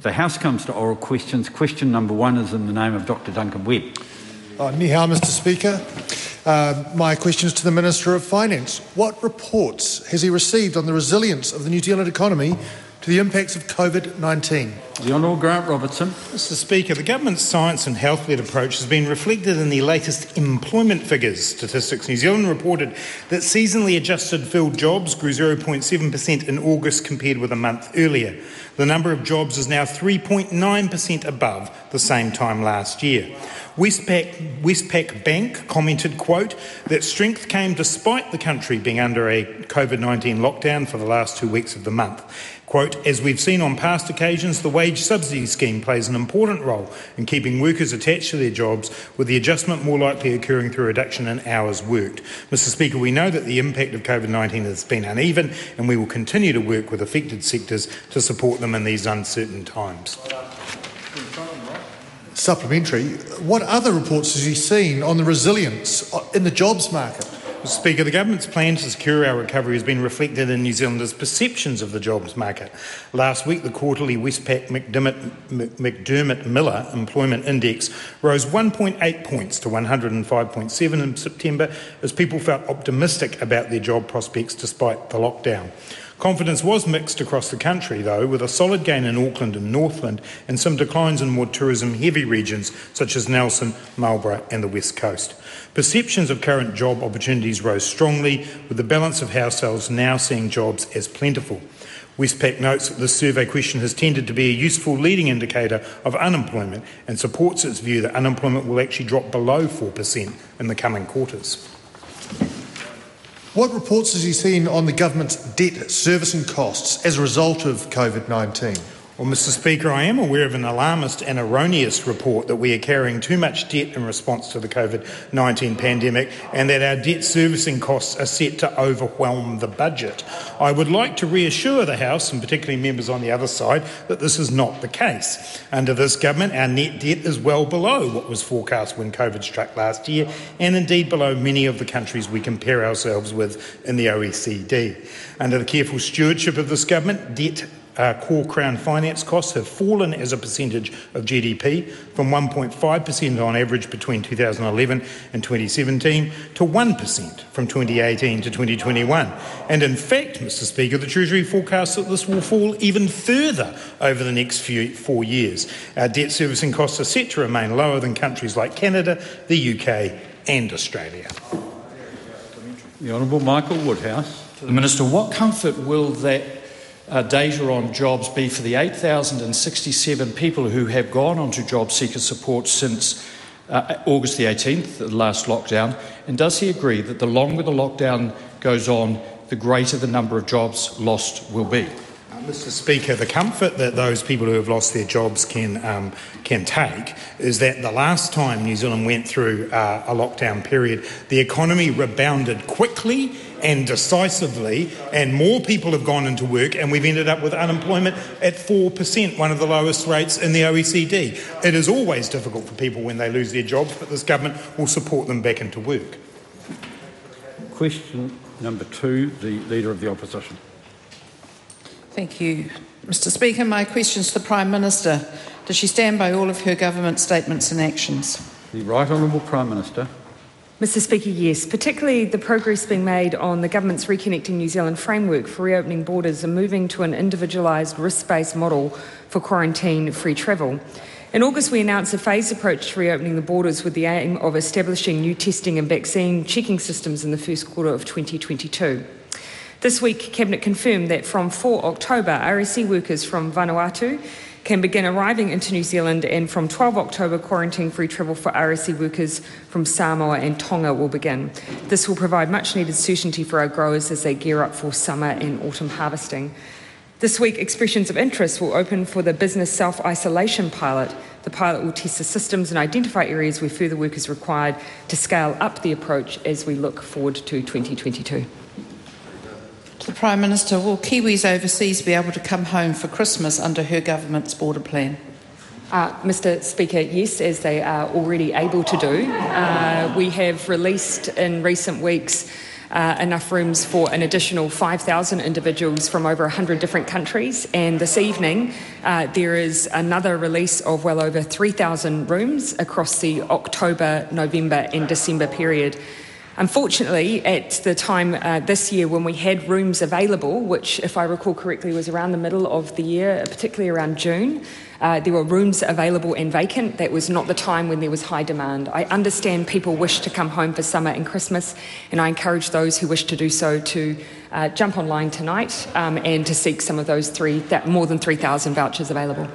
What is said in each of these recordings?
The House comes to oral questions. Question number 1 is in the name of Dr Duncan Webb. Ni hao, Mr Speaker. My question is to the Minister of Finance. What reports has he received on the resilience of the New Zealand economy to the impacts of COVID-19? The Honourable Grant Robertson. Mr Speaker, the Government's science and health-led approach has been reflected in the latest employment figures. Statistics New Zealand reported that seasonally adjusted filled jobs grew 0.7% in August compared with a month earlier. The number of jobs is now 3.9% above the same time last year. Westpac Bank commented, quote, that strength came despite the country being under a COVID-19 lockdown for the last 2 weeks of the month. Quote, as we've seen on past occasions, the wage subsidy scheme plays an important role in keeping workers attached to their jobs, with the adjustment more likely occurring through a reduction in hours worked. Mr Speaker, we know that the impact of COVID-19 has been uneven, and we will continue to work with affected sectors to support them in these uncertain times. Supplementary. What other reports has he seen on the resilience in the jobs market? Mr Speaker, the Government's plan to secure our recovery has been reflected in New Zealanders' perceptions of the jobs market. Last week, the quarterly Westpac McDermott Miller Employment Index rose 1.8 points to 105.7 in September as people felt optimistic about their job prospects despite the lockdown. Confidence was mixed across the country, though, with a solid gain in Auckland and Northland and some declines in more tourism-heavy regions such as Nelson, Marlborough and the West Coast. Perceptions of current job opportunities rose strongly, with the balance of households now seeing jobs as plentiful. Westpac notes that this survey question has tended to be a useful leading indicator of unemployment and supports its view that unemployment will actually drop below 4% in the coming quarters. What reports has he seen on the government's debt servicing costs as a result of COVID-19? Well, Mr Speaker, I am aware of an alarmist and erroneous report that we are carrying too much debt in response to the COVID-19 pandemic and that our debt servicing costs are set to overwhelm the budget. I would like to reassure the House, and particularly members on the other side, that this is not the case. Under this government, our net debt is well below what was forecast when COVID struck last year, and indeed below many of the countries we compare ourselves with in the OECD. Under the careful stewardship of this government, debt core Crown finance costs have fallen as a percentage of GDP from 1.5% on average between 2011 and 2017 to 1% from 2018 to 2021. And in fact, Mr Speaker, the Treasury forecasts that this will fall even further over the next 4 years. Our debt servicing costs are set to remain lower than countries like Canada, the UK and Australia. The Honourable Michael Woodhouse. To the Minister, what comfort will that data on jobs be for the 8,067 people who have gone onto job seeker support since August the 18th, the last lockdown? And does he agree that the longer the lockdown goes on, the greater the number of jobs lost will be? Mr Speaker, the comfort that those people who have lost their jobs can take is that the last time New Zealand went through a lockdown period, the economy rebounded quickly and decisively, and more people have gone into work, and we've ended up with unemployment at 4%, one of the lowest rates in the OECD. It is always difficult for people when they lose their jobs, but this government will support them back into work. Question number 2, the Leader of the Opposition. Thank you, Mr Speaker. My question is to the Prime Minister. Does she stand by all of her government statements and actions? The Right Honourable Prime Minister. Mr Speaker, yes, particularly the progress being made on the government's Reconnecting New Zealand framework for reopening borders and moving to an individualised risk-based model for quarantine-free travel. In August, we announced a phased approach to reopening the borders with the aim of establishing new testing and vaccine checking systems in the first quarter of 2022. This week, Cabinet confirmed that from 4 October, RSE workers from Vanuatu can begin arriving into New Zealand, and from 12 October, quarantine-free travel for RSE workers from Samoa and Tonga will begin. This will provide much-needed certainty for our growers as they gear up for summer and autumn harvesting. This week, expressions of interest will open for the business self-isolation pilot. The pilot will test the systems and identify areas where further work is required to scale up the approach as we look forward to 2022. To the Prime Minister, will Kiwis overseas be able to come home for Christmas under her government's border plan? Mr Speaker, yes, as they are already able to do. We have released in recent weeks enough rooms for an additional 5,000 individuals from over 100 different countries. And this evening, there is another release of well over 3,000 rooms across the October, November and December period. Unfortunately, at the time this year when we had rooms available, which, if I recall correctly, was around the middle of the year, particularly around June, there were rooms available and vacant. That was not the time when there was high demand. I understand people wish to come home for summer and Christmas, and I encourage those who wish to do so to jump online tonight and to seek some of those more than 3,000 vouchers available.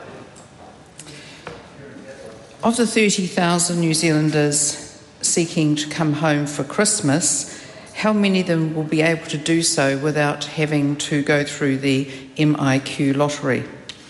Of the 30,000 New Zealanders seeking to come home for Christmas, how many of them will be able to do so without having to go through the MIQ lottery?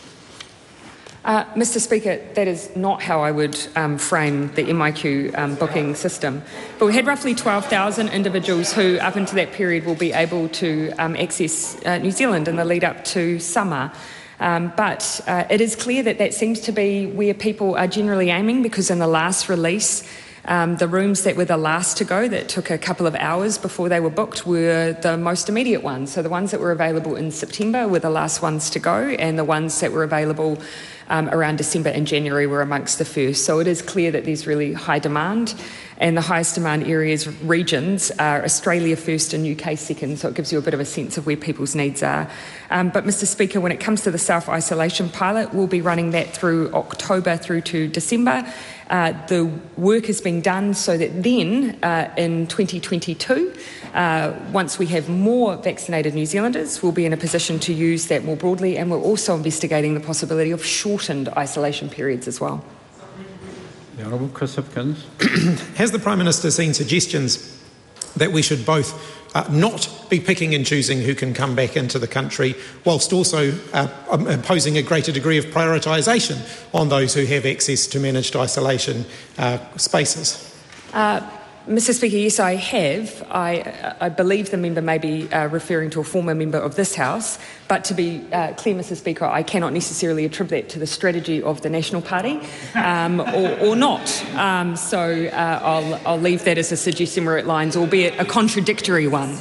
Mr. Speaker, that is not how I would frame the MIQ booking system. But we had roughly 12,000 individuals who, up into that period, will be able to access New Zealand in the lead up to summer. But it is clear that that seems to be where people are generally aiming, because in the last release, the rooms that were the last to go, that took a couple of hours before they were booked, were the most immediate ones. So the ones that were available in September were the last ones to go, and the ones that were available around December and January were amongst the first. So it is clear that there's really high demand, and the highest demand regions are Australia first and UK second, so it gives you a bit of a sense of where people's needs are. But Mr. Speaker, when it comes to the self-isolation pilot, we'll be running that through October through to December. The work is being done so that then in 2022, once we have more vaccinated New Zealanders, we'll be in a position to use that more broadly, and we're also investigating the possibility of shortened isolation periods as well. The Honourable Chris Hipkins. Has the Prime Minister seen suggestions that we should both not be picking and choosing who can come back into the country, whilst also imposing a greater degree of prioritisation on those who have access to managed isolation spaces? Mr. Speaker, yes, I have. I believe the member may be referring to a former member of this House, but to be clear, Mr. Speaker, I cannot necessarily attribute that to the strategy of the National Party or not. So I'll leave that as a suggestion where it lies, albeit a contradictory one.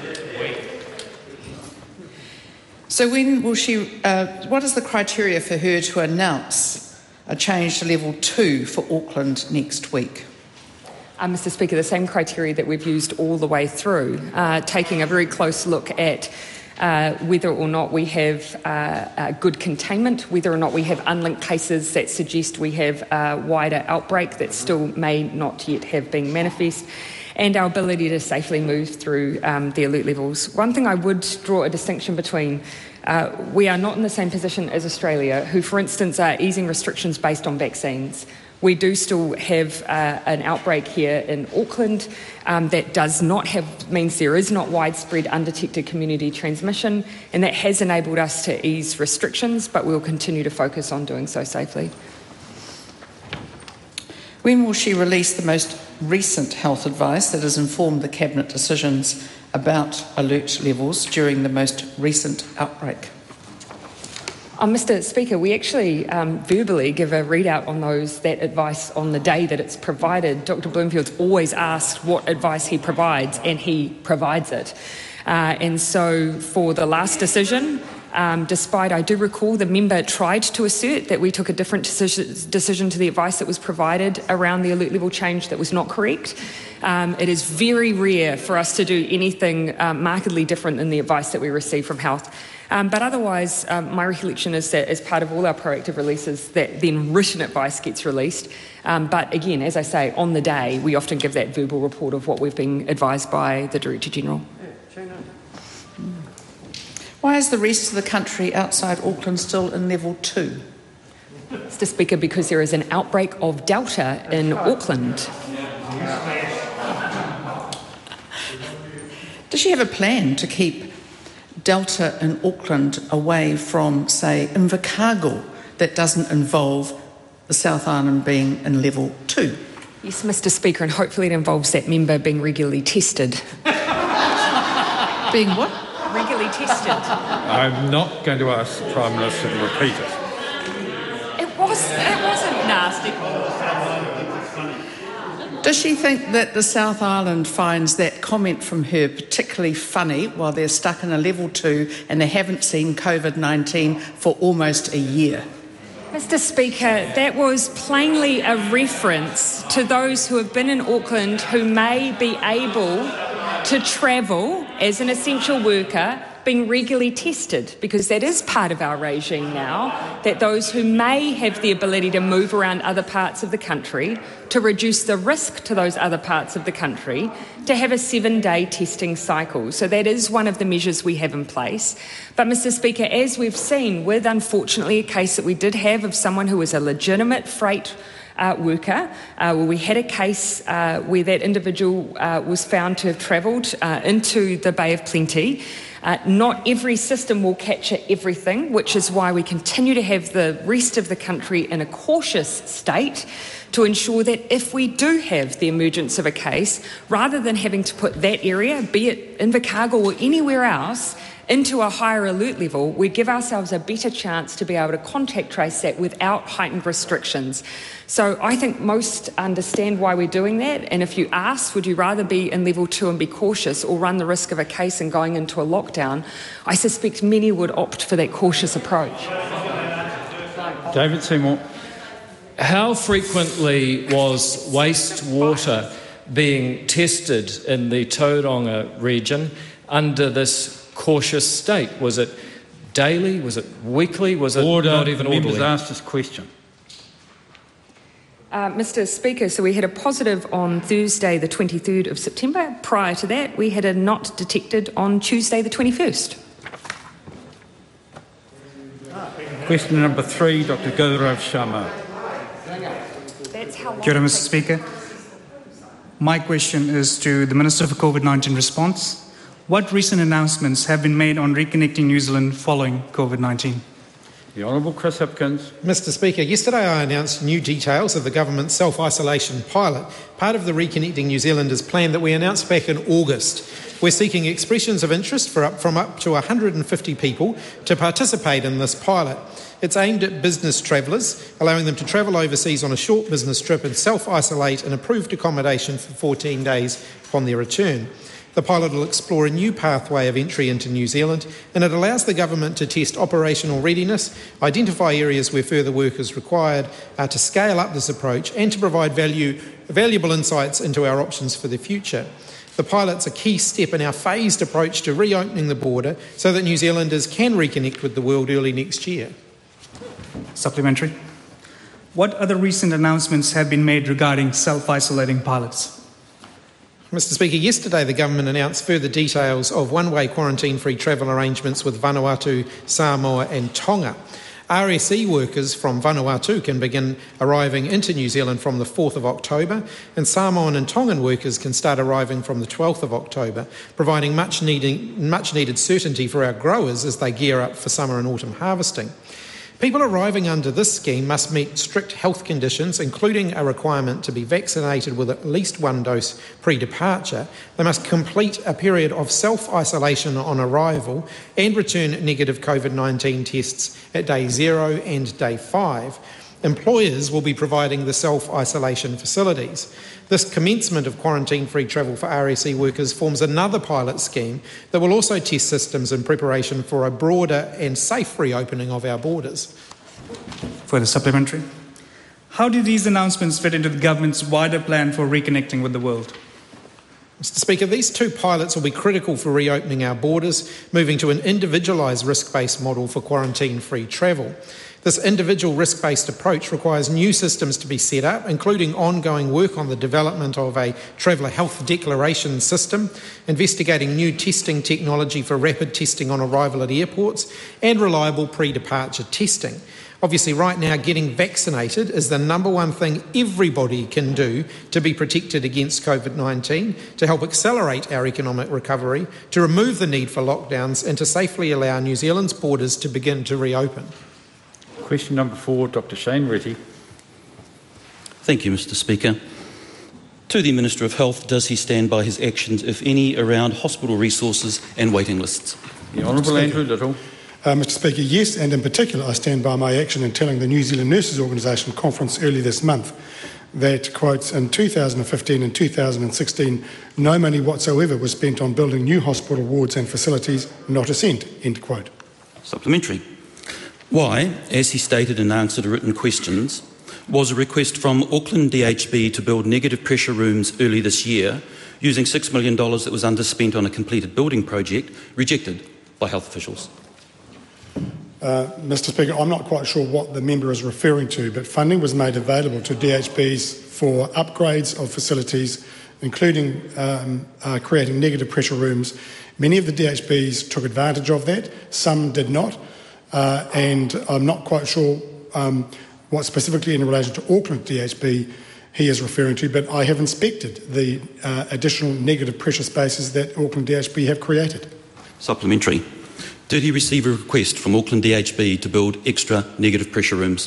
So when will she, what is the criteria for her to announce a change to level 2 for Auckland next week? Mr. Speaker, the same criteria that we've used all the way through, taking a very close look at whether or not we have good containment, whether or not we have unlinked cases that suggest we have a wider outbreak that still may not yet have been manifest, and our ability to safely move through the alert levels. One thing I would draw a distinction between, we are not in the same position as Australia, who, for instance, are easing restrictions based on vaccines. We do still have an outbreak here in Auckland that means there is not widespread undetected community transmission, and that has enabled us to ease restrictions, but we'll continue to focus on doing so safely. When will she release the most recent health advice that has informed the Cabinet decisions about alert levels during the most recent outbreak? Mr. Speaker, we actually verbally give a readout on that advice on the day that it's provided. Dr. Bloomfield's always asked what advice he provides, and he provides it. And so for the last decision, despite I do recall the member tried to assert that we took a different decision to the advice that was provided around the alert level change that was not correct. It is very rare for us to do anything markedly different than the advice that we receive from health. But otherwise, my recollection is that as part of all our proactive releases, that then written advice gets released. But again, as I say, on the day, we often give that verbal report of what we've been advised by the Director-General. Why is the rest of the country outside Auckland still in level 2? Mr. Speaker, because there is an outbreak of Delta in Auckland. Does she have a plan to keep Delta in Auckland away from, say, Invercargill that doesn't involve the South Island being in level 2? Yes, Mr. Speaker, and hopefully it involves that member being regularly tested. Being what? Regularly tested. I'm not going to ask the Prime Minister to repeat it. It wasn't nasty. Does she think that the South Island finds that comment from her particularly funny while they're stuck in a level 2 and they haven't seen COVID-19 for almost a year? Mr. Speaker, that was plainly a reference to those who have been in Auckland who may be able to travel as an essential worker being regularly tested, because that is part of our regime now, that those who may have the ability to move around other parts of the country to reduce the risk to those other parts of the country to have a 7-day testing cycle. So that is one of the measures we have in place. But, Mr. Speaker, as we've seen with, unfortunately, a case that we did have of someone who was a legitimate freight worker, where we had a case where that individual was found to have travelled into the Bay of Plenty. Not every system will capture everything, which is why we continue to have the rest of the country in a cautious state to ensure that if we do have the emergence of a case, rather than having to put that area, be it Invercargill or anywhere else, into a higher alert level, we give ourselves a better chance to be able to contact trace that without heightened restrictions. So I think most understand why we're doing that, and if you ask, would you rather be in level 2 and be cautious or run the risk of a case and going into a lockdown, I suspect many would opt for that cautious approach. David Seymour. How frequently was wastewater being tested in the Tauranga region under this cautious state? Was it daily? Was it weekly? Was it not even orderly? Members asked this question. Mr. Speaker, so we had a positive on Thursday the 23rd of September. Prior to that, we had a not detected on Tuesday the 21st. Question number 3, Dr. Gaurav Sharma. Kia ora, Mr. Speaker. My question is to the Minister for COVID-19 response. What recent announcements have been made on reconnecting New Zealand following COVID-19? The Honourable Chris Hipkins. Mr. Speaker, yesterday I announced new details of the government's self-isolation pilot, part of the Reconnecting New Zealanders plan that we announced back in August. We're seeking expressions of interest from up to 150 people to participate in this pilot. It's aimed at business travellers, allowing them to travel overseas on a short business trip and self-isolate in approved accommodation for 14 days upon their return. The pilot will explore a new pathway of entry into New Zealand, and it allows the government to test operational readiness, identify areas where further work is required, to scale up this approach and to provide valuable insights into our options for the future. The pilot's a key step in our phased approach to reopening the border so that New Zealanders can reconnect with the world early next year. Supplementary. What other recent announcements have been made regarding self-isolating pilots? Mr. Speaker, yesterday the government announced further details of one-way quarantine-free travel arrangements with Vanuatu, Samoa and Tonga. RSE workers from Vanuatu can begin arriving into New Zealand from the 4th of October, and Samoan and Tongan workers can start arriving from the 12th of October, providing much needed certainty for our growers as they gear up for summer and autumn harvesting. People arriving under this scheme must meet strict health conditions, including a requirement to be vaccinated with at least one dose pre-departure. They must complete a period of self-isolation on arrival and return negative COVID-19 tests at day 0 and day 5. Employers will be providing the self-isolation facilities. This commencement of quarantine-free travel for RSE workers forms another pilot scheme that will also test systems in preparation for a broader and safe reopening of our borders. Further supplementary. How do these announcements fit into the government's wider plan for reconnecting with the world? Mr. Speaker, these two pilots will be critical for reopening our borders, moving to an individualised risk-based model for quarantine-free travel. This individual risk-based approach requires new systems to be set up, including ongoing work on the development of a traveller health declaration system, investigating new testing technology for rapid testing on arrival at airports, and reliable pre-departure testing. Obviously, right now, getting vaccinated is the number one thing everybody can do to be protected against COVID-19, to help accelerate our economic recovery, to remove the need for lockdowns, and to safely allow New Zealand's borders to begin to reopen. Question number 4, Dr. Shane Reti. Thank you, Mr. Speaker. To the Minister of Health, does he stand by his actions, if any, around hospital resources and waiting lists? The Honourable Andrew Little. Mr. Speaker, yes, and in particular I stand by my action in telling the New Zealand Nurses Organisation conference early this month that quotes in 2015 and 2016 no money whatsoever was spent on building new hospital wards and facilities, not a cent, end quote. Supplementary. Why, as he stated in answer to written questions, was a request from Auckland DHB to build negative pressure rooms early this year using $6 million that was underspent on a completed building project rejected by health officials? Mr Speaker, I'm not quite sure what the member is referring to, but funding was made available to DHBs for upgrades of facilities, including creating negative pressure rooms. Many of the DHBs took advantage of that, some did not, and I'm not quite sure what specifically in relation to Auckland DHB he is referring to, but I have inspected the additional negative pressure spaces that Auckland DHB have created. Supplementary. Did he receive a request from Auckland DHB to build extra negative pressure rooms?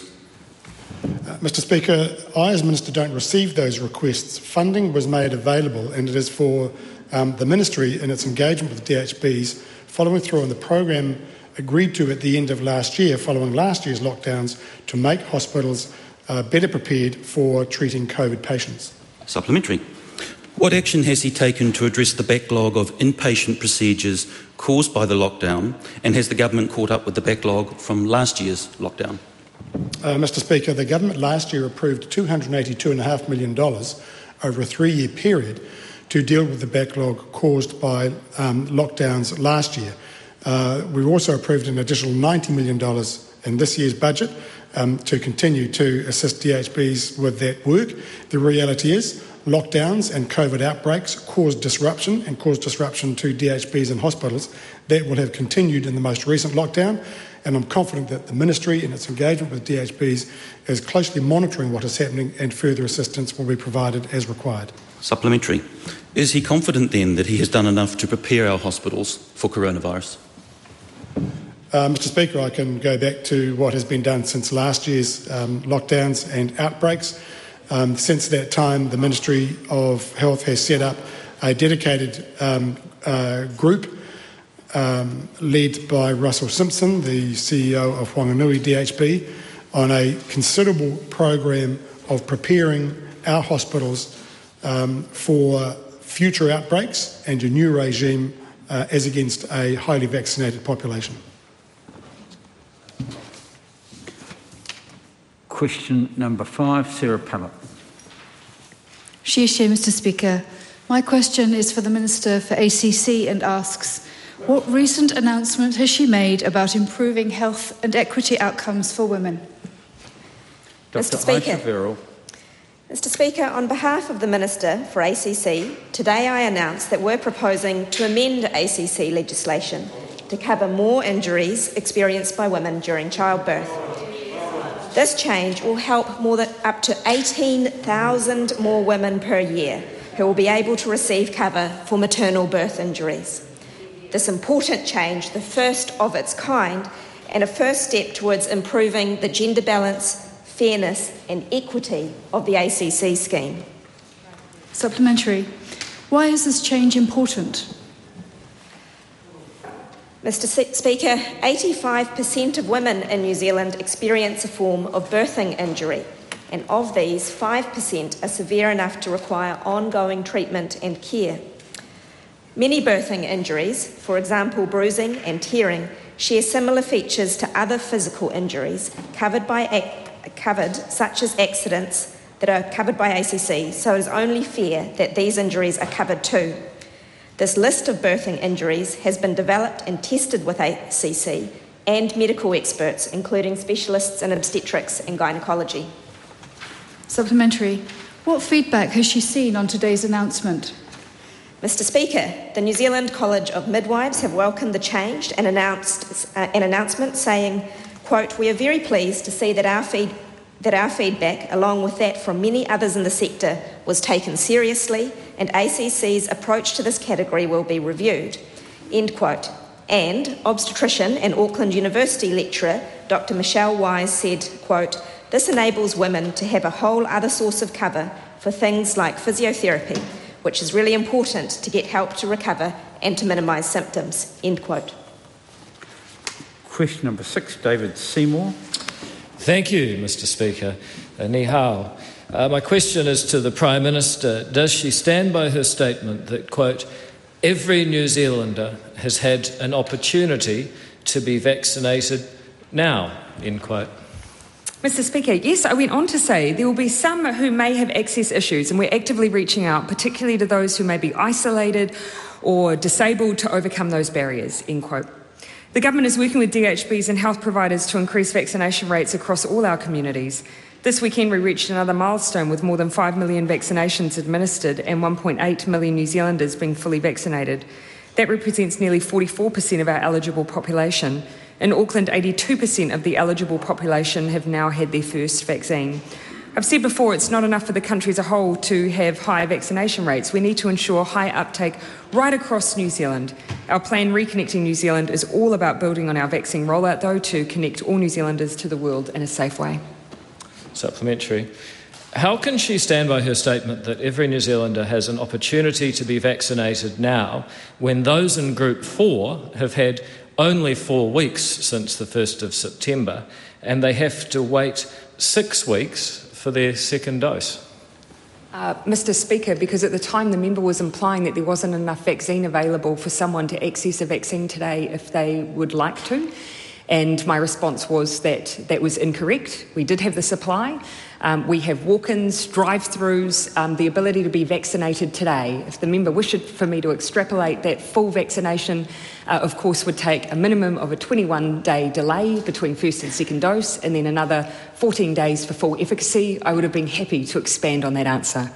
Mr Speaker, I as Minister don't receive those requests. Funding was made available, and it is for the Ministry in its engagement with DHBs following through on the program agreed to at the end of last year following last year's lockdowns to make hospitals better prepared for treating COVID patients. Supplementary. What action has he taken to address the backlog of inpatient procedures caused by the lockdown, and has the government caught up with the backlog from last year's lockdown? Mr Speaker, the government last year approved $282.5 million over a 3-year period to deal with the backlog caused by lockdowns last year. We also approved an additional $90 million in this year's budget to continue to assist DHBs with that work. The reality is lockdowns and COVID outbreaks caused disruption to DHBs and hospitals. That will have continued in the most recent lockdown, and I'm confident that the Ministry in its engagement with DHBs is closely monitoring what is happening, and further assistance will be provided as required. Supplementary. Is he confident then that he has done enough to prepare our hospitals for coronavirus? Mr Speaker, I can go back to what has been done since last year's lockdowns and outbreaks. Since that time, the Ministry of Health has set up a dedicated group led by Russell Simpson, the CEO of Whanganui DHB, on a considerable program of preparing our hospitals for future outbreaks and a new regime as against a highly vaccinated population. Question number 5, Sarah Pallett. Chair, Mr Speaker. My question is for the Minister for ACC and asks, what recent announcement has she made about improving health and equity outcomes for women? Dr. Mr Speaker. Aisha Verrill. Mr Speaker, on behalf of the Minister for ACC, today I announce that we're proposing to amend ACC legislation to cover more injuries experienced by women during childbirth. This change will help up to 18,000 more women per year who will be able to receive cover for maternal birth injuries. This important change, the first of its kind, and a first step towards improving the gender balance, fairness and equity of the ACC scheme. Supplementary. Why is this change important? Mr Speaker, 85% of women in New Zealand experience a form of birthing injury, and of these, 5% are severe enough to require ongoing treatment and care. Many birthing injuries, for example bruising and tearing, share similar features to other physical injuries covered such as accidents that are covered by ACC, so it is only fair that these injuries are covered too. This list of birthing injuries has been developed and tested with ACC and medical experts, including specialists in obstetrics and gynaecology. Supplementary. What feedback has she seen on today's announcement? Mr Speaker, the New Zealand College of Midwives have welcomed the change and announced an announcement saying, quote, "We are very pleased to see that our feedback, along with that from many others in the sector, was taken seriously, and ACC's approach to this category will be reviewed," end quote. And obstetrician and Auckland University lecturer Dr Michelle Wise said, quote, "This enables women to have a whole other source of cover for things like physiotherapy, which is really important to get help to recover and to minimise symptoms," end quote. Question number 6, David Seymour. Thank you, Mr Speaker. Ni hao. My question is to the Prime Minister. Does she stand by her statement that, quote, every New Zealander has had an opportunity to be vaccinated now, end quote? Mr. Speaker, yes, I went on to say there will be some who may have access issues, and we're actively reaching out, particularly to those who may be isolated or disabled, to overcome those barriers, end quote. The government is working with DHBs and health providers to increase vaccination rates across all our communities. This weekend we reached another milestone with more than 5 million vaccinations administered and 1.8 million New Zealanders being fully vaccinated. That represents nearly 44% of our eligible population. In Auckland, 82% of the eligible population have now had their first vaccine. I've said before, it's not enough for the country as a whole to have high vaccination rates. We need to ensure high uptake right across New Zealand. Our plan, Reconnecting New Zealand, is all about building on our vaccine rollout, though, to connect all New Zealanders to the world in a safe way. Supplementary. How can she stand by her statement that every New Zealander has an opportunity to be vaccinated now when those in Group 4 have had only 4 weeks since the 1st of September and they have to wait 6 weeks for their second dose? Mr. Speaker, because at the time the member was implying that there wasn't enough vaccine available for someone to access a vaccine today if they would like to. And my response was that that was incorrect. We did have the supply. We have walk-ins, drive-throughs, the ability to be vaccinated today. If the member wished for me to extrapolate, that full vaccination, of course, would take a minimum of a 21-day delay between first and second dose, and then another 14 days for full efficacy. I would have been happy to expand on that answer.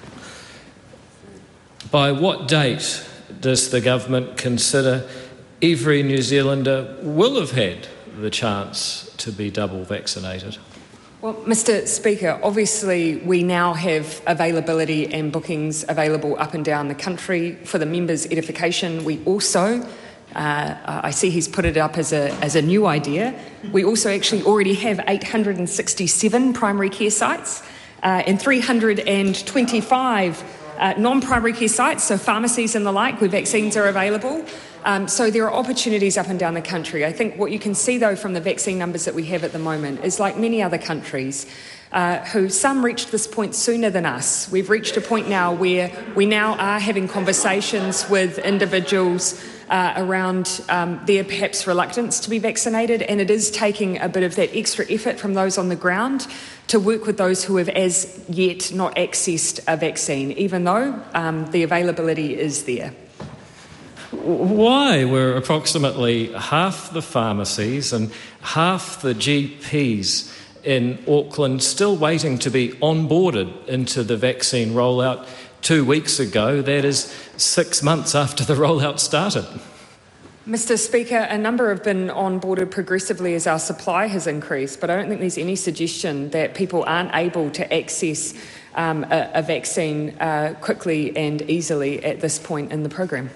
By what date does the government consider every New Zealander will have had the chance to be double vaccinated? Well, Mr. Speaker, obviously we now have availability and bookings available up and down the country. For the members' edification, we also, I see he's put it up as a new idea, we also actually already have 867 primary care sites and 325 non-primary care sites, so pharmacies and the like, where vaccines are available. So there are opportunities up and down the country. I think what you can see, though, from the vaccine numbers that we have at the moment is, like many other countries, who some reached this point sooner than us. We've reached a point now where we now are having conversations with individuals around their perhaps reluctance to be vaccinated, and it is taking a bit of that extra effort from those on the ground to work with those who have as yet not accessed a vaccine, even though the availability is there. Why were approximately half the pharmacies and half the GPs in Auckland still waiting to be onboarded into the vaccine rollout 2 weeks ago? That is 6 months after the rollout started. Mr. Speaker, a number have been onboarded progressively as our supply has increased, but I don't think there's any suggestion that people aren't able to access a vaccine quickly and easily at this point in the program.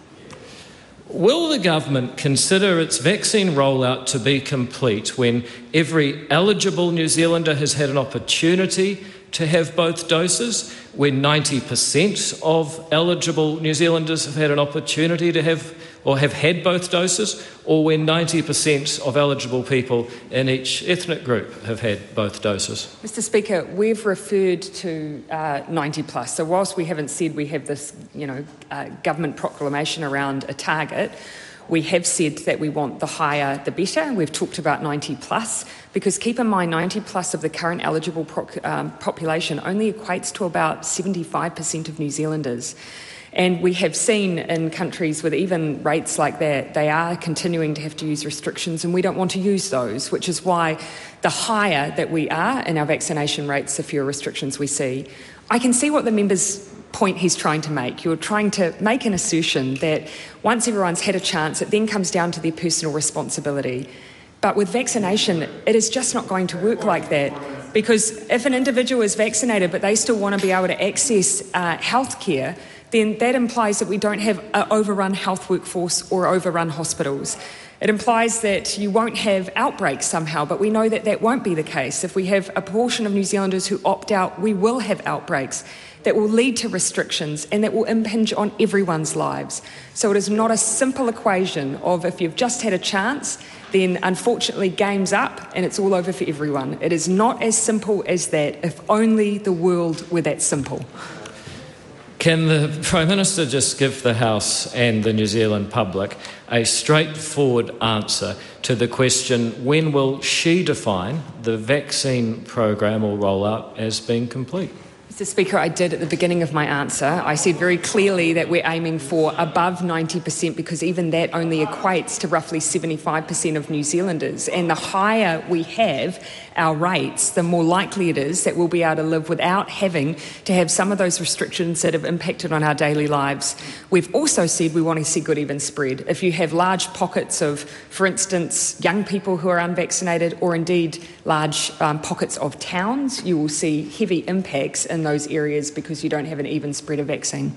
Will the government consider its vaccine rollout to be complete when every eligible New Zealander has had an opportunity to have both doses, when 90% of eligible New Zealanders have had an opportunity to have or have had both doses, or when 90% of eligible people in each ethnic group have had both doses? Mr. Speaker, we've referred to 90 plus. So whilst we haven't said we have this, government proclamation around a target, we have said that we want the higher the better. We've talked about 90 plus, because keep in mind 90 plus of the current eligible population only equates to about 75% of New Zealanders. And we have seen in countries with even rates like that, they are continuing to have to use restrictions, and we don't want to use those, which is why the higher that we are in our vaccination rates, the fewer restrictions we see. I can see what the member's point he's trying to make. You're trying to make an assertion that once everyone's had a chance, it then comes down to their personal responsibility. But with vaccination, it is just not going to work like that, because if an individual is vaccinated but they still want to be able to access health care, then that implies that we don't have an overrun health workforce or overrun hospitals. It implies that you won't have outbreaks somehow, but we know that that won't be the case. If we have a proportion of New Zealanders who opt out, we will have outbreaks that will lead to restrictions and that will impinge on everyone's lives. So it is not a simple equation of if you've just had a chance then unfortunately game's up and it's all over for everyone. It is not as simple as that. If only the world were that simple. Can the Prime Minister just give the House and the New Zealand public a straightforward answer to the question, when will she define the vaccine program or rollout as being complete? Mr. Speaker, I did at the beginning of my answer. I said very clearly that we're aiming for above 90% because even that only equates to roughly 75% of New Zealanders. And the higher we have our rates, the more likely it is that we'll be able to live without having to have some of those restrictions that have impacted on our daily lives. We've also said we want to see good even spread. If you have large pockets of, for instance, young people who are unvaccinated, or indeed large pockets of towns, you will see heavy impacts in those areas because you don't have an even spread of vaccine.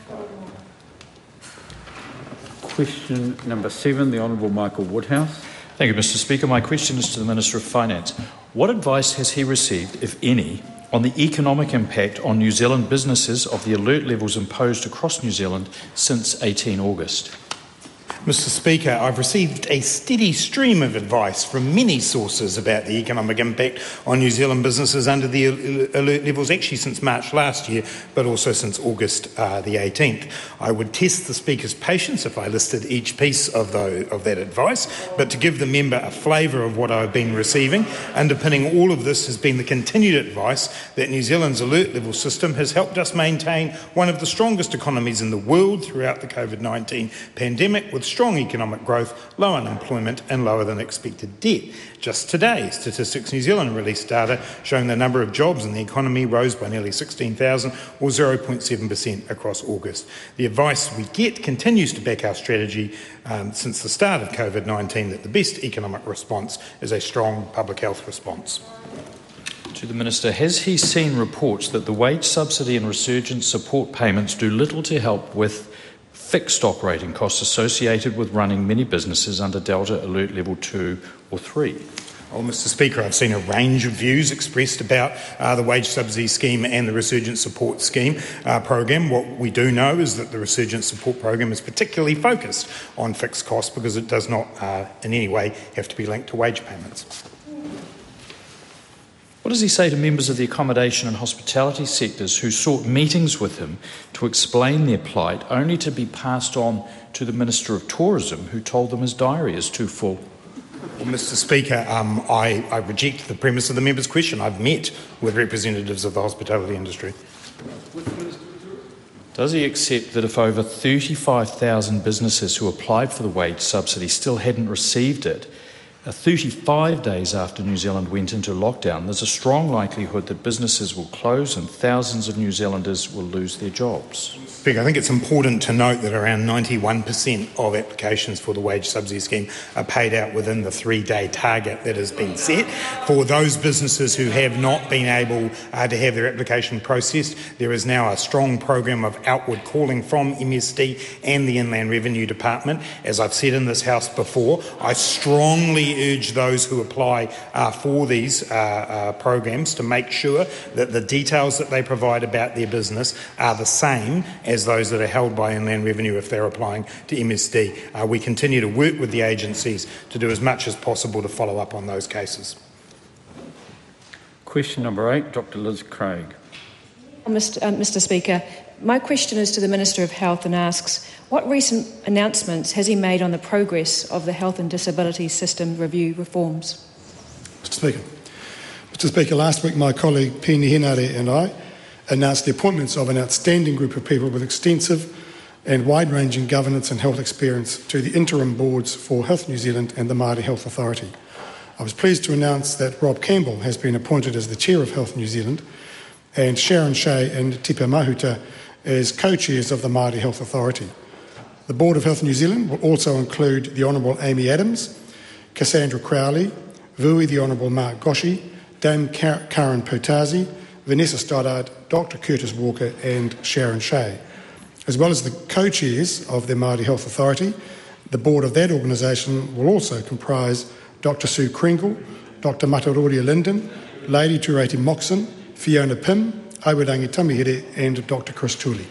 Question number 7, the Honourable Michael Woodhouse. Thank you, Mr. Speaker. My question is to the Minister of Finance. What advice has he received, if any, on the economic impact on New Zealand businesses of the alert levels imposed across New Zealand since 18 August? Mr. Speaker, I've received a steady stream of advice from many sources about the economic impact on New Zealand businesses under the alert levels, actually since March last year, but also since August the 18th. I would test the Speaker's patience if I listed each piece of that advice, but to give the member a flavour of what I've been receiving, underpinning all of this has been the continued advice that New Zealand's alert level system has helped us maintain one of the strongest economies in the world throughout the COVID-19 pandemic, with strong economic growth, low unemployment and lower than expected debt. Just today, Statistics New Zealand released data showing the number of jobs in the economy rose by nearly 16,000 or 0.7% across August. The advice we get continues to back our strategy since the start of COVID-19 that the best economic response is a strong public health response. To the Minister, has he seen reports that the wage subsidy and resurgence support payments do little to help with fixed operating costs associated with running many businesses under Delta Alert Level 2 or 3? Well, Mr. Speaker, I've seen a range of views expressed about the wage subsidy scheme and the resurgence support scheme program. What we do know is that the resurgence support program is particularly focused on fixed costs because it does not in any way have to be linked to wage payments. What does he say to members of the accommodation and hospitality sectors who sought meetings with him to explain their plight, only to be passed on to the Minister of Tourism, who told them his diary is too full? Well, Mr. Speaker, I reject the premise of the member's question. I've met with representatives of the hospitality industry. Does he accept that if over 35,000 businesses who applied for the wage subsidy still hadn't received it, 35 days after New Zealand went into lockdown, there's a strong likelihood that businesses will close and thousands of New Zealanders will lose their jobs? Speaker, I think it's important to note that around 91% of applications for the wage subsidy scheme are paid out within the 3-day target that has been set. For those businesses who have not been able to have their application processed, there is now a strong program of outward calling from MSD and the Inland Revenue Department. As I've said in this House before, I strongly urge those who apply for these programs to make sure that the details that they provide about their business are the same as those that are held by Inland Revenue if they're applying to MSD. We continue to work with the agencies to do as much as possible to follow up on those cases. Question number 8, Dr Liz Craig. Mr. Speaker, my question is to the Minister of Health and asks, what recent announcements has he made on the progress of the Health and Disability System review reforms? Mr. Speaker, last week my colleague Pini Henare and I announced the appointments of an outstanding group of people with extensive and wide-ranging governance and health experience to the interim boards for Health New Zealand and the Māori Health Authority. I was pleased to announce that Rob Campbell has been appointed as the Chair of Health New Zealand and Sharon Shea and Tipa Mahuta as co-chairs of the Māori Health Authority. The Board of Health New Zealand will also include the Honourable Amy Adams, Cassandra Crowley, Vui the Honourable Mark Goshi, Dame Karen Potazi, Vanessa Stoddard, Dr Curtis Walker and Sharon Shea. As well as the co-chairs of the Māori Health Authority, the board of that organisation will also comprise Dr Sue Kringle, Dr Mataroria Linden, Lady Tureti Moxon, Fiona Pym, Aiwarangi Tamihere and Dr Chris Tooley.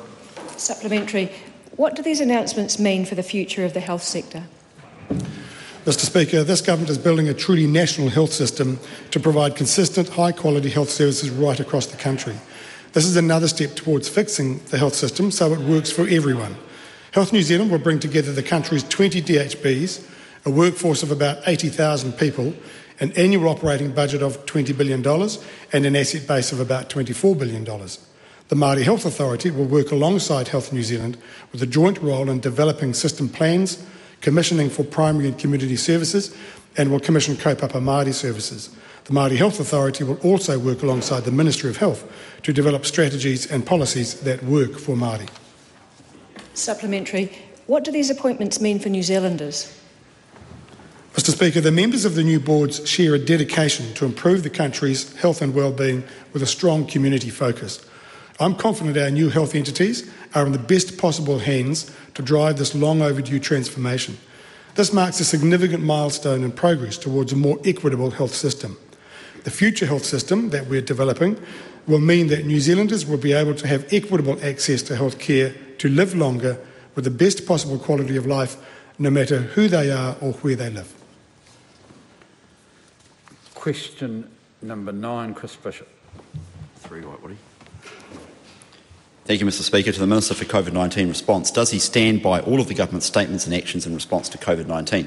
Supplementary. What do these announcements mean for the future of the health sector? Mr Speaker, this government is building a truly national health system to provide consistent, high-quality health services right across the country. This is another step towards fixing the health system so it works for everyone. Health New Zealand will bring together the country's 20 DHBs, a workforce of about 80,000 people, an annual operating budget of $20 billion and an asset base of about $24 billion. The Māori Health Authority will work alongside Health New Zealand with a joint role in developing system plans, commissioning for primary and community services, and will commission kaupapa Māori services. The Māori Health Authority will also work alongside the Ministry of Health to develop strategies and policies that work for Māori. Supplementary. What do these appointments mean for New Zealanders? Mr Speaker, the members of the new boards share a dedication to improve the country's health and wellbeing with a strong community focus. I'm confident our new health entities are in the best possible hands to drive this long overdue transformation. This marks a significant milestone in progress towards a more equitable health system. The future health system that we're developing will mean that New Zealanders will be able to have equitable access to health care, to live longer with the best possible quality of life, no matter who they are or where they live. Question number 9, Chris Bishop. Thank you, Mr Speaker. To the Minister for COVID-19 response, does he stand by all of the government's statements and actions in response to COVID-19?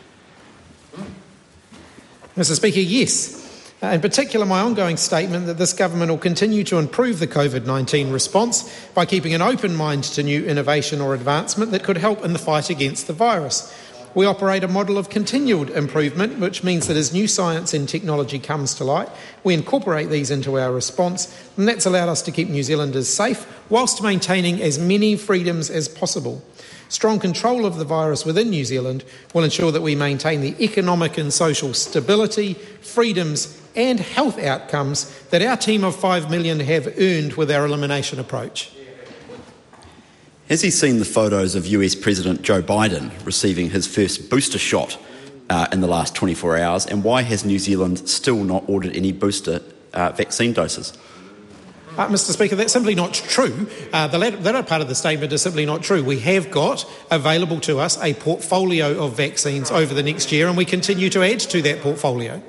Mr Speaker, yes. In particular, my ongoing statement that this government will continue to improve the COVID-19 response by keeping an open mind to new innovation or advancement that could help in the fight against the virus. We operate a model of continued improvement, which means that as new science and technology comes to light, we incorporate these into our response, and that's allowed us to keep New Zealanders safe whilst maintaining as many freedoms as possible. Strong control of the virus within New Zealand will ensure that we maintain the economic and social stability, freedoms and health outcomes that our team of 5 million have earned with our elimination approach. Has he seen the photos of US President Joe Biden receiving his first booster shot in the last 24 hours, and why has New Zealand still not ordered any booster vaccine doses? Mr Speaker, that's simply not true. The latter part of the statement is simply not true. We have got available to us a portfolio of vaccines over the next year, and we continue to add to that portfolio.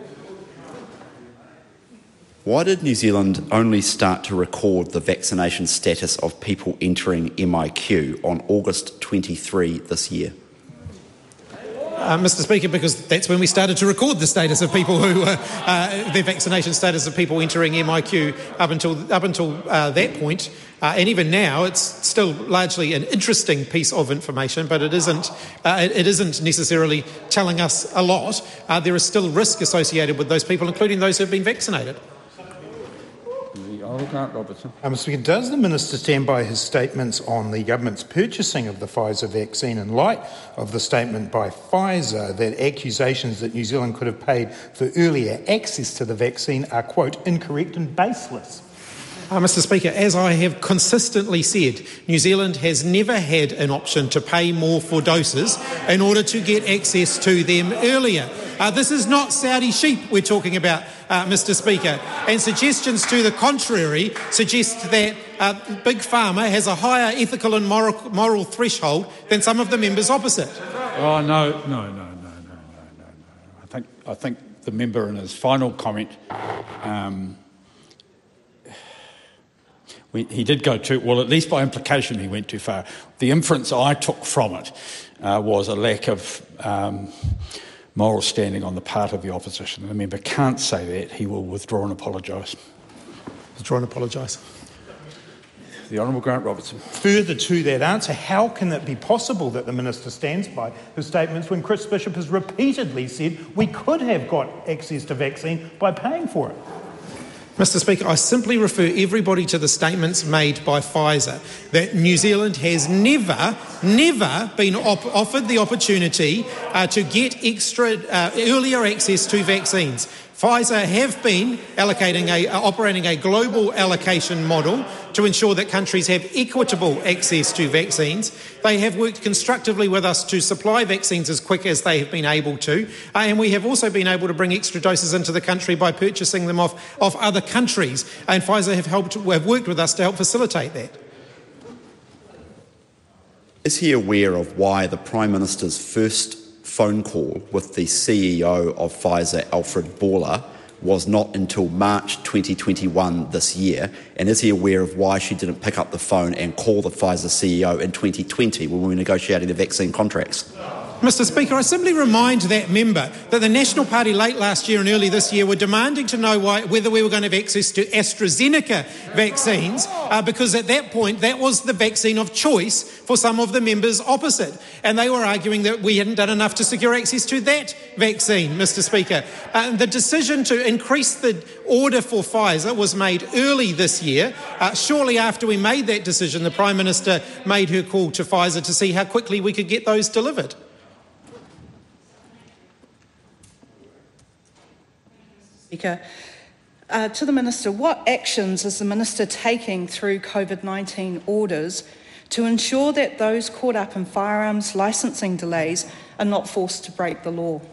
Why did New Zealand only start to record the vaccination status of people entering MIQ on August 23 this year? Mr Speaker, because that's when we started to record the status of people who, their vaccination status of people entering MIQ up until that point. And even now, it's still largely an interesting piece of information, but it isn't necessarily telling us a lot. There is still risk associated with those people, including those who have been vaccinated. Mr Speaker, does the Minister stand by his statements on the government's purchasing of the Pfizer vaccine in light of the statement by Pfizer that accusations that New Zealand could have paid for earlier access to the vaccine are, quote, incorrect and baseless? Mr Speaker, as I have consistently said, New Zealand has never had an option to pay more for doses in order to get access to them earlier. This is not Saudi sheep we're talking about, Mr Speaker, and suggestions to the contrary suggest that Big Pharma has a higher ethical and moral threshold than some of the members opposite. Oh, no. I think the member in his final comment, he did go too, well, at least by implication he went too far. The inference I took from it was a lack of moral standing on the part of the opposition. The member can't say that. He will withdraw and apologise. Withdraw and apologise. The Honourable Grant Robertson. Further to that answer, how can it be possible that the Minister stands by his statements when Chris Bishop has repeatedly said we could have got access to vaccine by paying for it? Mr Speaker, I simply refer everybody to the statements made by Pfizer that New Zealand has never been offered the opportunity to get earlier access to vaccines. Pfizer have been operating a global allocation model to ensure that countries have equitable access to vaccines. They have worked constructively with us to supply vaccines as quick as they have been able to, and we have also been able to bring extra doses into the country by purchasing them off other countries, and Pfizer have worked with us to help facilitate that. Is he aware of why the Prime Minister's first phone call with the CEO of Pfizer, Alfred Bourla, was not until March 2021 this year? And is he aware of why she didn't pick up the phone and call the Pfizer CEO in 2020 when we were negotiating the vaccine contracts? Mr. Speaker, I simply remind that member that the National Party late last year and early this year were demanding to know whether we were going to have access to AstraZeneca vaccines, because at that point that was the vaccine of choice for some of the members opposite. And they were arguing that we hadn't done enough to secure access to that vaccine, Mr. Speaker. The decision to increase the order for Pfizer was made early this year. Shortly after we made that decision, the Prime Minister made her call to Pfizer to see how quickly we could get those delivered. Speaker. To the Minister, what actions is the Minister taking through COVID-19 orders to ensure that those caught up in firearms licensing delays are not forced to break the law?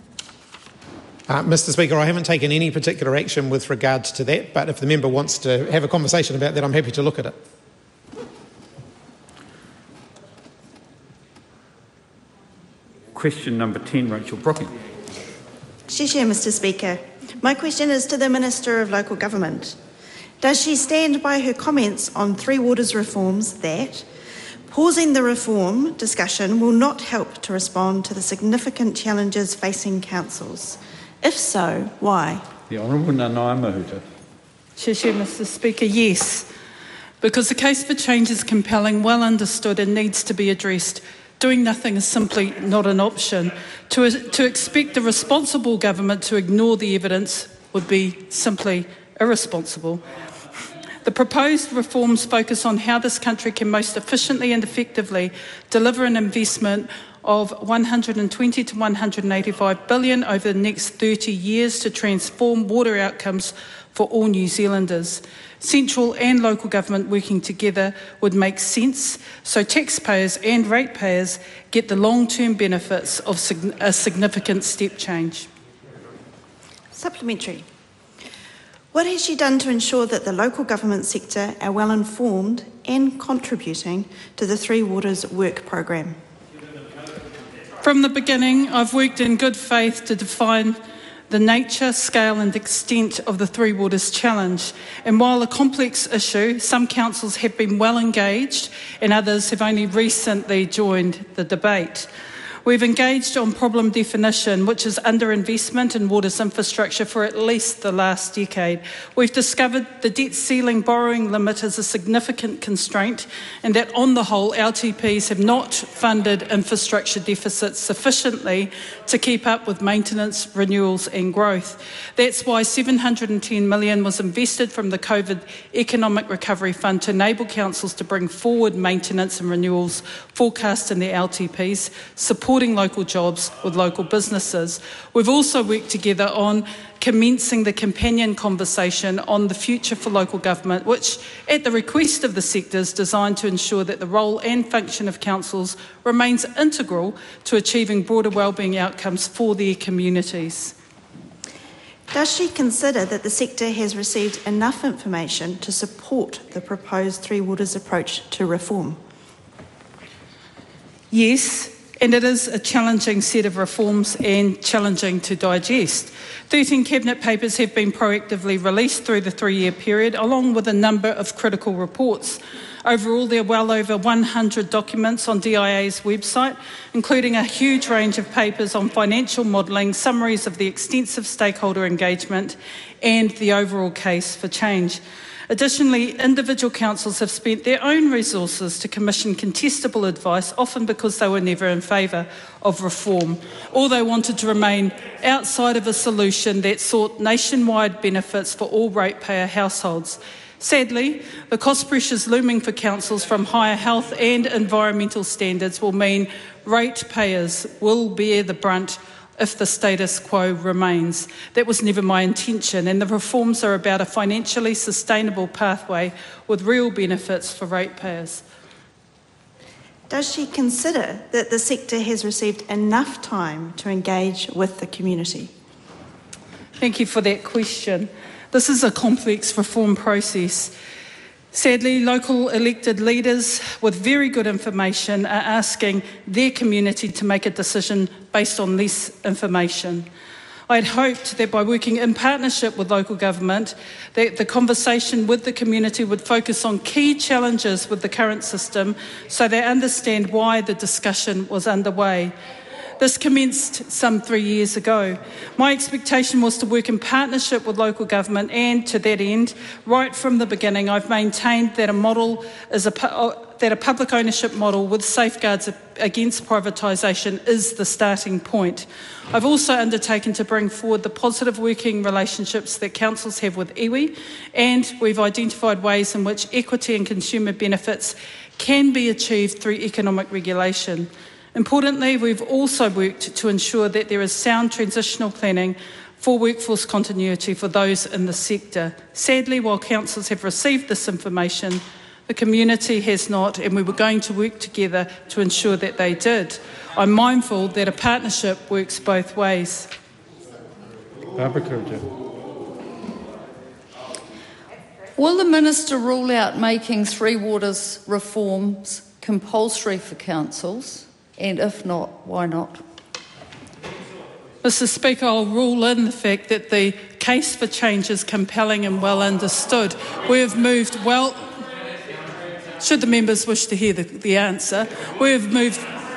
Mr. Speaker, I haven't taken any particular action with regards to that, but if the member wants to have a conversation about that, I'm happy to look at it. Question number 10, Rachel Brocking. Mr. Speaker. My question is to the Minister of Local Government. Does she stand by her comments on Three Waters reforms that pausing the reform discussion will not help to respond to the significant challenges facing councils? If so, why? The Honourable Nanaia Mahuta. Mr. Speaker, yes, because the case for change is compelling, well understood and needs to be addressed. Doing nothing is simply not an option. To expect a responsible government to ignore the evidence would be simply irresponsible. The proposed reforms focus on how this country can most efficiently and effectively deliver an investment of $120 to $185 billion over the next 30 years to transform water outcomes for all New Zealanders. Central and local government working together would make sense, so taxpayers and ratepayers get the long-term benefits of a significant step change. Supplementary. What has she done to ensure that the local government sector are well informed and contributing to the Three Waters work programme? From the beginning, I've worked in good faith to define the nature, scale and extent of the Three Waters challenge. And while a complex issue, some councils have been well engaged and others have only recently joined the debate. We've engaged on problem definition, which is underinvestment in water's infrastructure for at least the last decade. We've discovered the debt ceiling borrowing limit is a significant constraint and that on the whole, LTPs have not funded infrastructure deficits sufficiently to keep up with maintenance, renewals and growth. That's why $710 million was invested from the COVID Economic Recovery Fund to enable councils to bring forward maintenance and renewals forecast in their LTPs, supporting local jobs with local businesses. We've also worked together on commencing the companion conversation on the future for local government, which, at the request of the sector, is designed to ensure that the role and function of councils remains integral to achieving broader wellbeing outcomes for their communities. Does she consider that the sector has received enough information to support the proposed Three Waters approach to reform? Yes, and it is a challenging set of reforms and challenging to digest. 13 Cabinet papers have been proactively released through the 3-year period, along with a number of critical reports. Overall, there are well over 100 documents on DIA's website, including a huge range of papers on financial modelling, summaries of the extensive stakeholder engagement and the overall case for change. Additionally, individual councils have spent their own resources to commission contestable advice, often because they were never in favour of reform, or they wanted to remain outside of a solution that sought nationwide benefits for all ratepayer households. Sadly, the cost pressures looming for councils from higher health and environmental standards will mean ratepayers will bear the brunt if the status quo remains. That was never my intention, and the reforms are about a financially sustainable pathway with real benefits for ratepayers. Does she consider that the sector has received enough time to engage with the community? Thank you for that question. This is a complex reform process. Sadly, local elected leaders with very good information are asking their community to make a decision based on less information. I'd hoped that by working in partnership with local government, that the conversation with the community would focus on key challenges with the current system so they understand why the discussion was underway. This commenced some 3 years ago. My expectation was to work in partnership with local government, and to that end, right from the beginning, I've maintained that that a public ownership model with safeguards against privatisation is the starting point. I've also undertaken to bring forward the positive working relationships that councils have with iwi, and we've identified ways in which equity and consumer benefits can be achieved through economic regulation. Importantly, we've also worked to ensure that there is sound transitional planning for workforce continuity for those in the sector. Sadly, while councils have received this information, the community has not, and we were going to work together to ensure that they did. I'm mindful that a partnership works both ways. Barbara Kircher. Will the Minister rule out making Three Waters reforms compulsory for councils? And if not, why not? Mr. Speaker, I'll rule in the fact that the case for change is compelling and well understood. We have moved well. Should the members wish to hear the answer, we've moved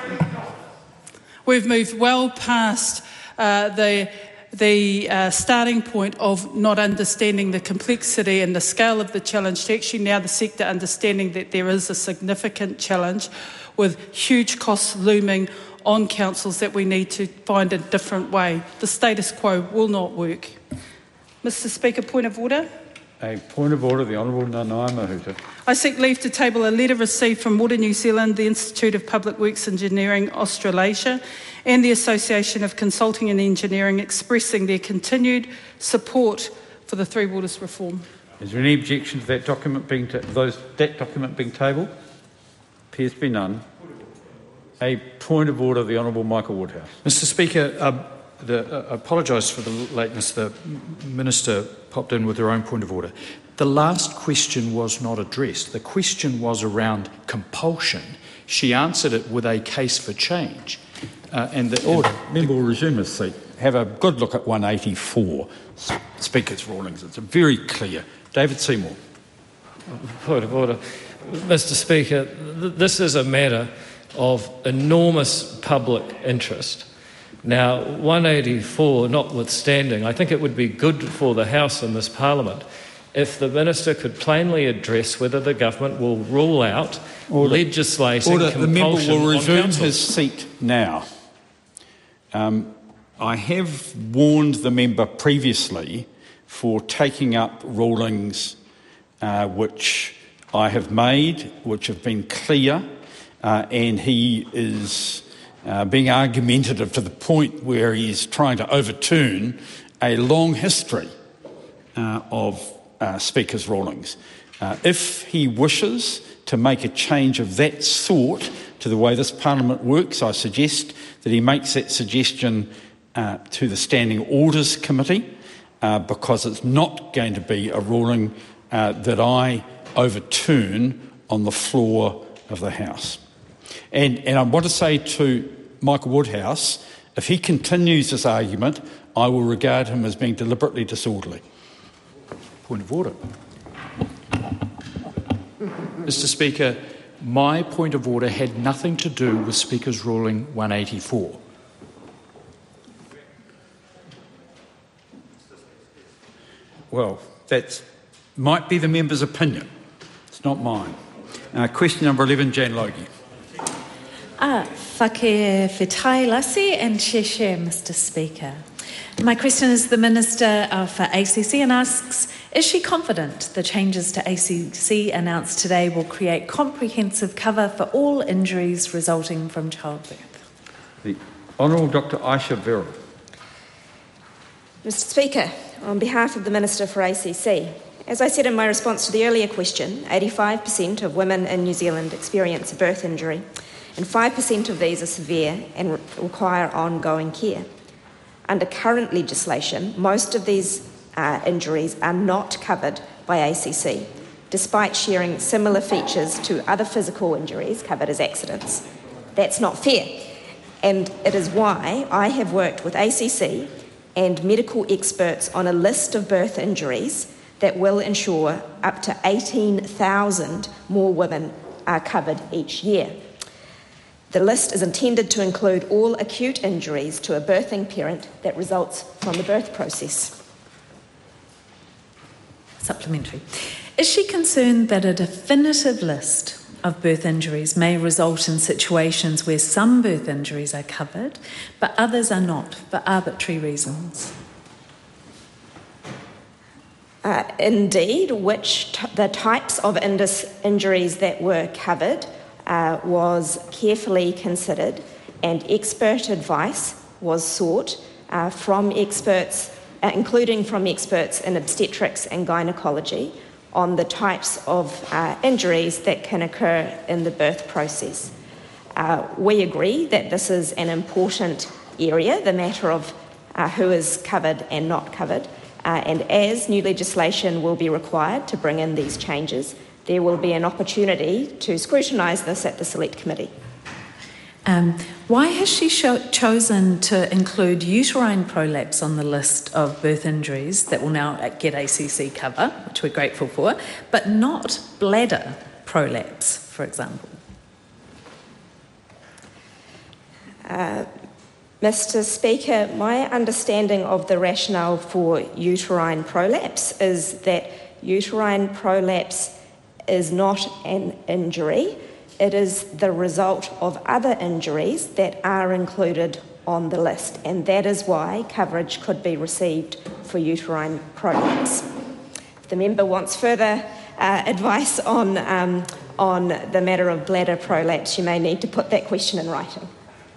well past the starting point of not understanding the complexity and the scale of the challenge to actually now the sector understanding that there is a significant challenge with huge costs looming on councils that we need to find a different way. The status quo will not work. Mr. Speaker, point of order. A point of order, the Honourable Nanaia Mahuta. I seek leave to table a letter received from Water New Zealand, the Institute of Public Works Engineering Australasia and the Association of Consulting and Engineering expressing their continued support for the Three Waters reform. Is there any objection to that document being tabled? Appears to be none. A point of order, the Honourable Michael Woodhouse. Mr. Speaker, I apologise for the lateness. The Minister popped in with her own point of order. The last question was not addressed. The question was around compulsion. She answered it with a case for change. Member will resume his seat. Have a good look at 184 Speaker's rulings. It's very clear. David Seymour. Point of order. Mr. Speaker, this is a matter of enormous public interest. Now, 184 notwithstanding, I think it would be good for the House and this Parliament if the Minister could plainly address whether the government will rule out legislating compulsion the member will resume on councils. his seat now. I have warned the member previously for taking up rulings which I have made, which have been clear, and he is being argumentative to the point where he is trying to overturn a long history of Speaker's rulings. If he wishes to make a change of that sort to the way this Parliament works, I suggest that he makes that suggestion to the Standing Orders Committee, because it's not going to be a ruling that I overturn on the floor of the House. And I want to say to Michael Woodhouse, if he continues this argument, I will regard him as being deliberately disorderly. Point of order. Mr. Speaker, my point of order had nothing to do with Speaker's ruling 184. Well, that might be the member's opinion. It's not mine. Question number 11, Jan Logie. Whake whetai lasi and sheshe, Mr. Speaker. My question is the Minister for ACC and asks, is she confident the changes to ACC announced today will create comprehensive cover for all injuries resulting from childbirth? The Honourable Dr Aisha Vera. Mr. Speaker, on behalf of the Minister for ACC, as I said in my response to the earlier question, 85% of women in New Zealand experience a birth injury, and 5% of these are severe and require ongoing care. Under current legislation, most of these injuries are not covered by ACC, despite sharing similar features to other physical injuries covered as accidents. That's not fair, and it is why I have worked with ACC and medical experts on a list of birth injuries that will ensure up to 18,000 more women are covered each year. The list is intended to include all acute injuries to a birthing parent that results from the birth process. Supplementary. Is she concerned that a definitive list of birth injuries may result in situations where some birth injuries are covered, but others are not, for arbitrary reasons? Indeed, the types of injuries that were covered was carefully considered, and expert advice was sought from experts, including from experts in obstetrics and gynecology, on the types of injuries that can occur in the birth process. We agree that this is an important area, the matter of who is covered and not covered, and as new legislation will be required to bring in these changes, there will be an opportunity to scrutinise this at the Select Committee. Why has she chosen to include uterine prolapse on the list of birth injuries that will now get ACC cover, which we're grateful for, but not bladder prolapse, for example? Mr. Speaker, my understanding of the rationale for uterine prolapse is that uterine prolapse is not an injury. It is the result of other injuries that are included on the list, and that is why coverage could be received for uterine prolapse. If the member wants further advice on the matter of bladder prolapse, you may need to put that question in writing.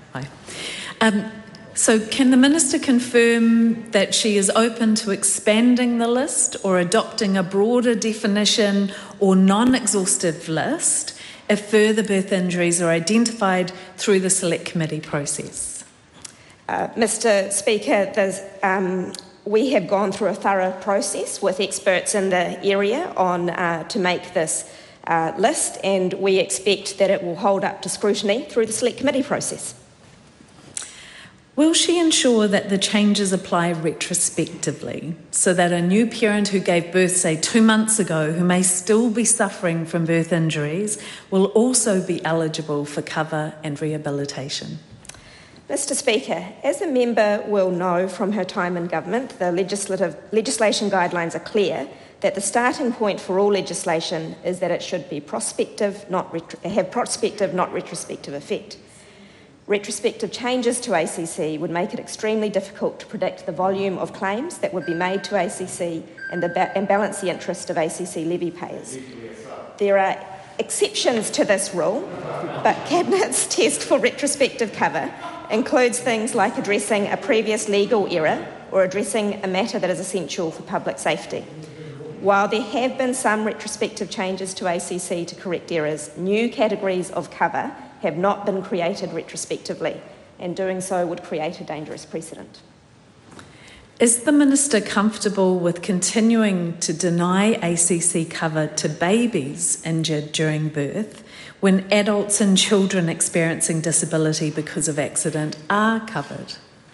So can the Minister confirm that she is open to expanding the list or adopting a broader definition or non-exhaustive list if further birth injuries are identified through the Select Committee process? Mr. Speaker, we have gone through a thorough process with experts in the area to make this list, and we expect that it will hold up to scrutiny through the Select Committee process. Will she ensure that the changes apply retrospectively so that a new parent who gave birth, say, 2 months ago, who may still be suffering from birth injuries, will also be eligible for cover and rehabilitation? Mr. Speaker, as the member will know from her time in government, the legislation guidelines are clear that the starting point for all legislation is that it should be prospective, have prospective, not retrospective effect. Retrospective changes to ACC would make it extremely difficult to predict the volume of claims that would be made to ACC and balance the interest of ACC levy payers. There are exceptions to this rule, but Cabinet's test for retrospective cover includes things like addressing a previous legal error or addressing a matter that is essential for public safety. While there have been some retrospective changes to ACC to correct errors, new categories of cover have not been created retrospectively, and doing so would create a dangerous precedent. Is the Minister comfortable with continuing to deny ACC cover to babies injured during birth when adults and children experiencing disability because of accident are covered?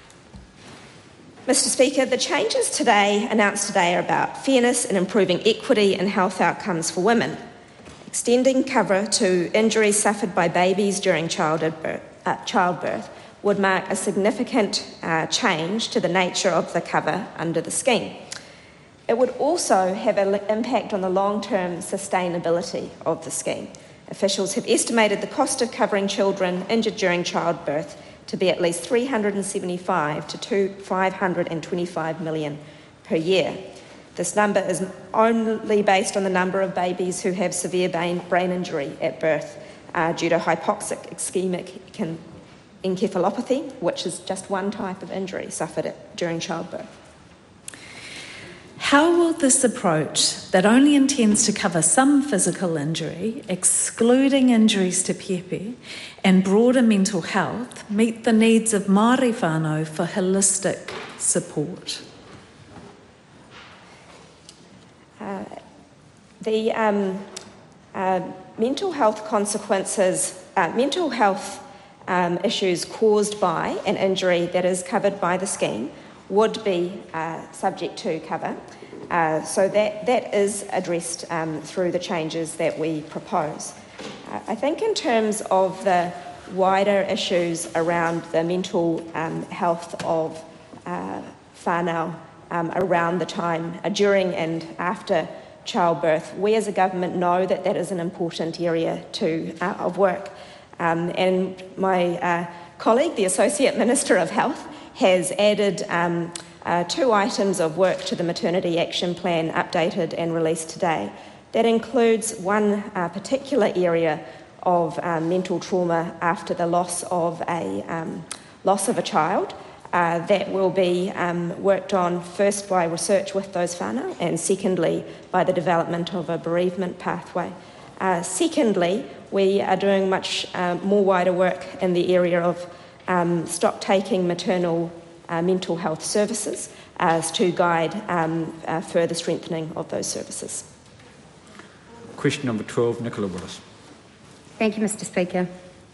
Mr. Speaker, the changes announced today are about fairness and improving equity and health outcomes for women. Extending cover to injuries suffered by babies during childbirth would mark a significant change to the nature of the cover under the scheme. It would also have an impact on the long-term sustainability of the scheme. Officials have estimated the cost of covering children injured during childbirth to be at least $375 to $525 million per year. This number is only based on the number of babies who have severe brain injury at birth due to hypoxic ischemic encephalopathy, which is just one type of injury suffered during childbirth. How will this approach, that only intends to cover some physical injury, excluding injuries to pepe, and broader mental health, meet the needs of Māori whānau for holistic support? The mental health consequences, mental health issues caused by an injury that is covered by the scheme would be subject to cover. So that is addressed through the changes that we propose. I think in terms of the wider issues around the mental health of whānau around the time, during and after childbirth, we as a government know that that is an important area of work. And my colleague, the Associate Minister of Health, has added 2 items of work to the Maternity Action Plan, updated and released today. That includes one particular area of mental trauma after the loss of a child that will be worked on first by research with those whānau and secondly by the development of a bereavement pathway. Secondly, we are doing much more wider work in the area of stock-taking maternal mental health services as to guide further strengthening of those services. Question number 12, Nicola Willis. Thank you, Mr. Speaker.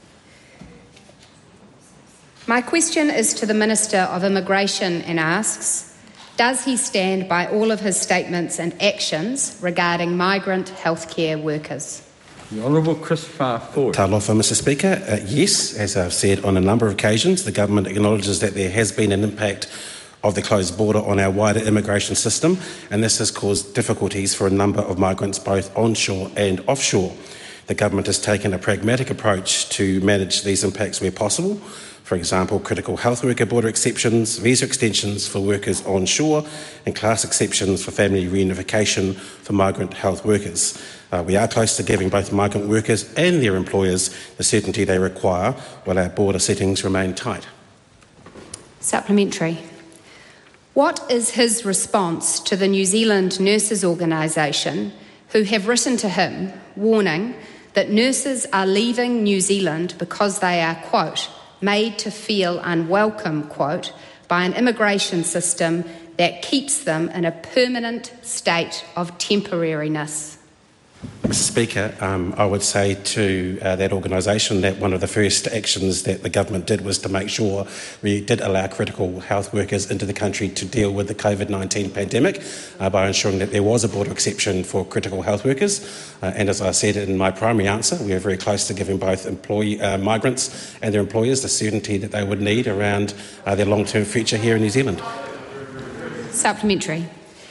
My question is to the Minister of Immigration and asks, does he stand by all of his statements and actions regarding migrant healthcare workers? The Honourable Chris Ford. Talofa, Mr. Speaker. Yes, as I've said on a number of occasions, the government acknowledges that there has been an impact of the closed border on our wider immigration system, and this has caused difficulties for a number of migrants both onshore and offshore. The government has taken a pragmatic approach to manage these impacts where possible. For example, critical health worker border exceptions, visa extensions for workers onshore, and class exceptions for family reunification for migrant health workers. We are close to giving both migrant workers and their employers the certainty they require while our border settings remain tight. Supplementary. What is his response to the New Zealand Nurses Organisation, who have written to him warning that nurses are leaving New Zealand because they are, quote, made to feel unwelcome, quote, by an immigration system that keeps them in a permanent state of temporariness? Mr. Speaker, I would say to that organisation that one of the first actions that the government did was to make sure we did allow critical health workers into the country to deal with the COVID-19 pandemic by ensuring that there was a border exception for critical health workers. And as I said in my primary answer, we are very close to giving both migrants and their employers the certainty that they would need around their long-term future here in New Zealand. Supplementary.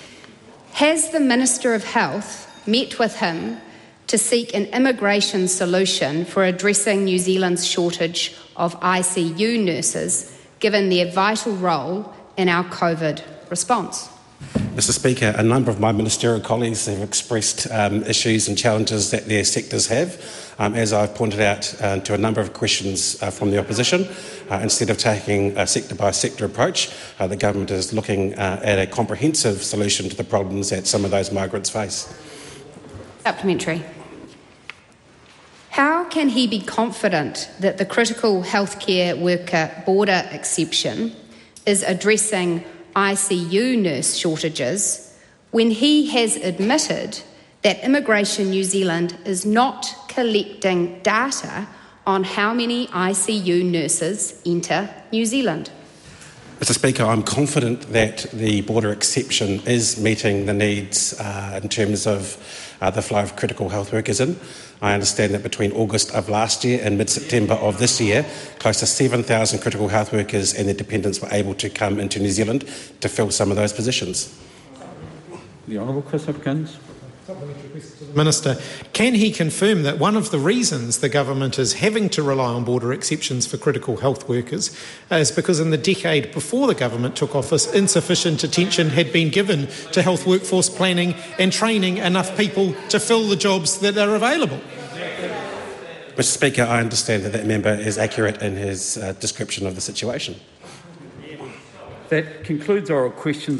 Has the Minister of Health met with him to seek an immigration solution for addressing New Zealand's shortage of ICU nurses, given their vital role in our COVID response? Mr. Speaker, a number of my ministerial colleagues have expressed issues and challenges that their sectors have. As I've pointed out to a number of questions from the opposition, instead of taking a sector-by-sector approach, the government is looking at a comprehensive solution to the problems that some of those migrants face. Supplementary. How can he be confident that the critical healthcare worker border exception is addressing ICU nurse shortages when he has admitted that Immigration New Zealand is not collecting data on how many ICU nurses enter New Zealand? Mr. Speaker, I'm confident that the border exception is meeting the needs in terms of the flow of critical health workers in. I understand that between August of last year and mid-September of this year, close to 7,000 critical health workers and their dependents were able to come into New Zealand to fill some of those positions. The Honourable Chris Hipkins. Minister, can he confirm that one of the reasons the government is having to rely on border exceptions for critical health workers is because in the decade before the government took office, insufficient attention had been given to health workforce planning and training enough people to fill the jobs that are available? Mr. Speaker, I understand that member is accurate in his description of the situation. That concludes oral questions.